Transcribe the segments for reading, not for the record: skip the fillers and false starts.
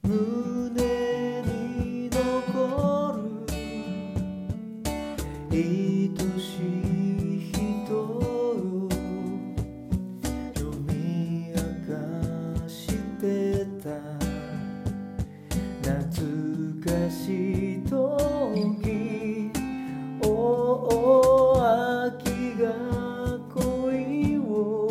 胸に残る愛しい人よ、読み明かしてた懐かしい時、おお秋が恋を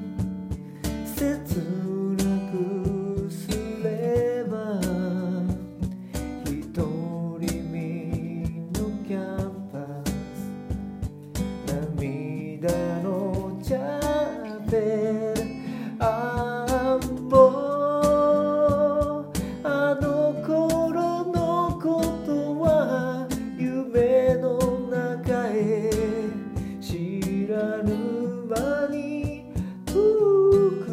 切なくすれば、一人身のキャンパス、涙のチャペル、あの頃のことは夢の中へ知らぬ間に遠く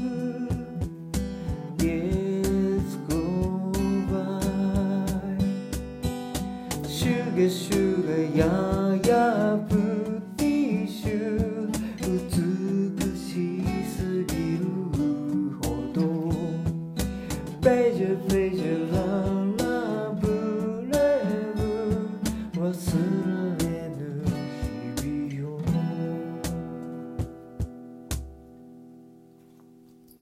Yes go by シュゲシュゲややプティッシュ、美しすぎるほどページページララブレブ忘